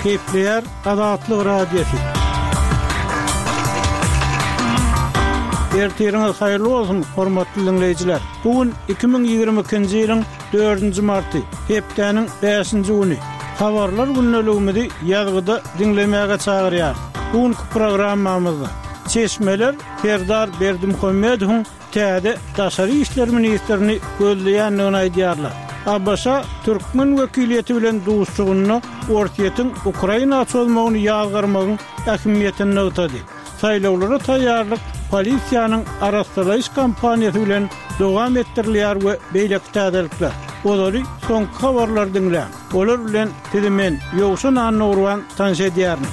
Kepler Adatlı Radyosu. Ertiriniz hayırlı olsun, hormatly dinleyijiler. Bugün 2022-nji ýylyň 4-nji marty, hepdenin 5-nji güni. Habarlar günnäligimizi ýazgyda dinlemäge çagyrýar. Bugünkü programmamyzda Çeşmeler Serdar Berdimuhammedowyň täze daşary işler ministerini gözleýändigini aýdýarlar. Abbaşa Türkmen wekiliýeti bilen duşçugyny ortaýetin Ukraina açylmagyny ýazgyrmagyň ähmiýetini ýetdi. Saýlawlara taýýarlyk polisiýanyň araşdyryş kampaniýasy bilen dowam etdirilýär we beýle täzelikler. Olary soňky habarlar dinlän. Olar bilen tidimen ýogşun anurwan tanşedýärmi.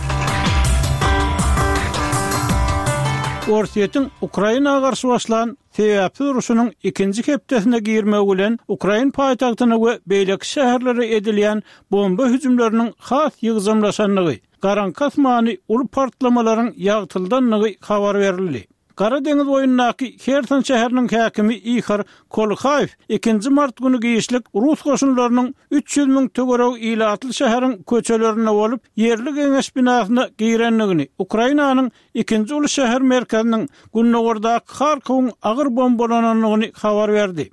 Ortaýetin Ukraina garşy başlan Teyapy uruşunyň ikinji hepdesine girmegi bilen Ukraina paýtagtyna we beýleki şäherlere edilýän bomba hüjümleriniň has ýygyzamlaşanlygy, Garankas many ul partlamalaryň ýagtyldanlygy habar berildi. Kara Deňiz boýundaky Kherson şäheriniň häkimi Ihor Kolkhaýew 2 mart güni giýişlik Rus goşunlarynyň 300 000 tögereg ilatly şäheriň köçelerine bolup ýerli geňeş binasyna girenligini, Ukrainanyň 2-nji uly şäher merkeziniň Günnogordaky Kharkowyň agyr bombalananlygyny habar berdi.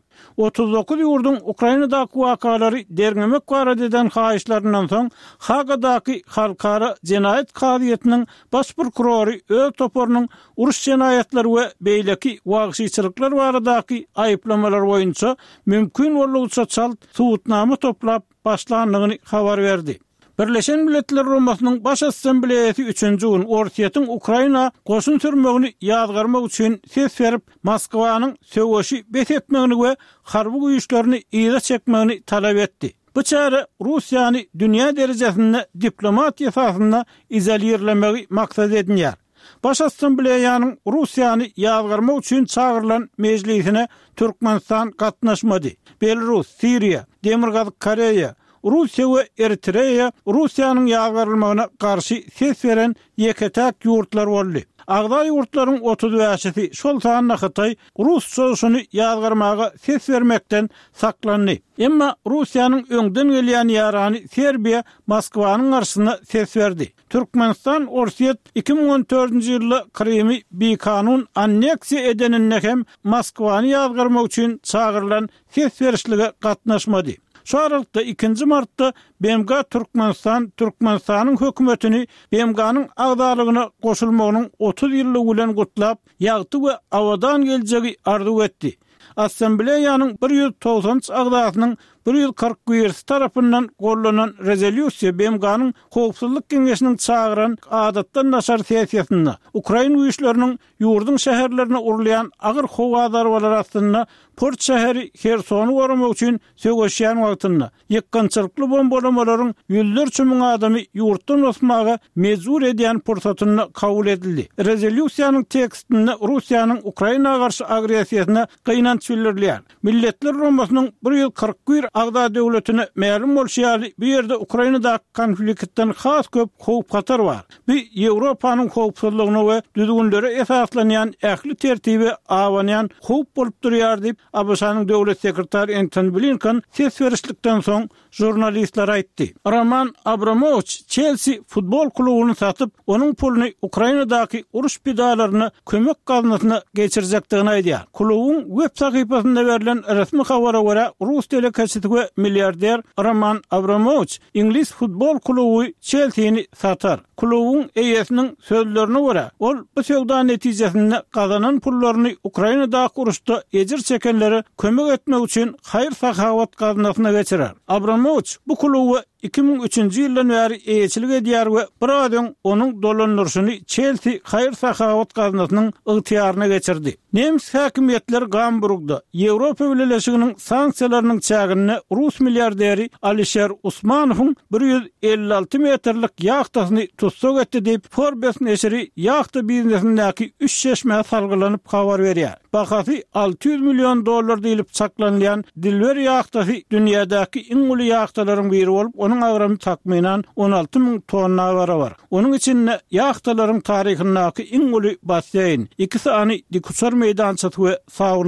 39 ýurdun Ukrainadaky wakalary derňemek barada eden haýyşlaryndan soň Hagadaky Halkara Jenaýat Kadyýetiniň baş prokurory öz toporunyň uruş jenaýatlary we beýleki wagşyçylyklar baradaky aýyplamalar boýunça mümkin bolýança çalt suwutnama toplap başlandygyny habar berdi. Birleşen Milletler Romasynyň baş assambleýasy 3-nji gün ortaýetin Ukraina goşun sürmegini ýazgyrmak üçin ses berip Moskwanyň söwüşi betetmegini we harby güýçlerini ýyga çekmegini talap etdi. Bu çare Russiýany dünýä derejesinde diplomatiýa esasynda izolýerlemegi maksat edilýär. Baş assambleýanyň Russiýany ýazgyrmak üçin çağırılan mejlisine Türkmenistan gatnaşmady. Belarus, Siriýa, Demirgaz Koreýa, Russiýa we Eritreýa Russiýanyň ýazgyrylmagyna garşy ses beren ýeketäk ýurtlar boldy. Agda ýurtlaryň 35-i şol sanyna Hytaý Rus sözüni ýazgyrmaga ses bermekden saklandy. Emma Russiýanyň öňden gelýän ýarany Serbiýa Moskwanyň garşyna ses berdi. Türkmenistan ortaýet 2014-nji ýylda Krymy bikanun anneksiýa edenine hem Moskwany ýazgyrmak üçin çağırılan ses berişlige gatnaşmady. Şu aralykda 2 martda BMG Türkmenistanyň hökümetini BMG'nyň agdalygyna goşulmagynyň 30 ýyllygy bilen gutlap, ýagty we awadan geljegi arzu etdi. Assambleýanyň 190 agdalygynyň 141 tarapyndan gollanan rezolýusiýa BMG'nyň Howpsuzlyk Keňeşiniň çağıran adatdan naşar sessiýasyna Ukraina güýçleriniň ýurdun şäherlerine urulayan agyr howa darbalary astyna Port şäheri Khersony goramak üçin söwüşýän wagtynda ýykkançylykly bombalamalaryň ýüzlerçe müň adamy ýurtdan osmaga mezur edýän pursatyny kabul edildi. Rezolýusiýanyň tekstinde Russiýanyň Ukraina garşy agresiýasyna gynanç bildirilýär. Milletler Romasynyň 141 agda döwletine ma'lum bolýar, bu ýerde Ukrainadaky konfliktden has köp howp-hatar bar. Bu Ýewropanyň howpsuzlygyna we düzgünlere esaslanýan ähli tertibi awanýan howp bolup durýar diýip Abşanyň döwlet sekretary Antony Blinken ses berişlikden soň jurnalistlere aýtdy. Roman Abramovich Chelsea futbol klubyny satyp, onuň puluny Ukrainadaky uruş pidalaryny kömek gaznasyna geçirecekdigini aýdýar. Klubyň web sahypasynda berilen resmi habara görä Rus telekäçeti we milliarder Roman Abramovich İngiliz futbol kluby Chelsea'ni satar. Klubyň eýesiniň sözlerine görä, ol bu söwda netijesinde gazanan pullaryny Ukrainadaky uruşda ejir çekenlere kömek etmek üçin haýyr sahawat gaznasyna geçirer. Abramovich bu kluby 2003-nji ýyldan bäri eýetçilik edýär we bir adam onuň dolandyryşyny Chelsea haýyr sahawat gaznasynyň ygtyýaryna geçirdi. Nemis häkimetleri Gamburgda Ýewropa Birleşiginiň sanksiýalarynyň çägini Rus milliarderi Alisher Usmanowyň 156 metrlik ýachtasyny tutsak etdi diýip Forbes neşri ýachta biznesindäki 3 şeşme salgylanyp habar berýär. Bahasy $600 milyon diýilip saklanýan Dilber ýachtasy dünýädäki iň uly ýachtalarryň biri bolup, onuň agramy takminan 16 000 tonna var. Onuň içinde ýachtalarryň taryhynyňky iň uly basseyn, 2 sany dikuçar meýdançasy we sauna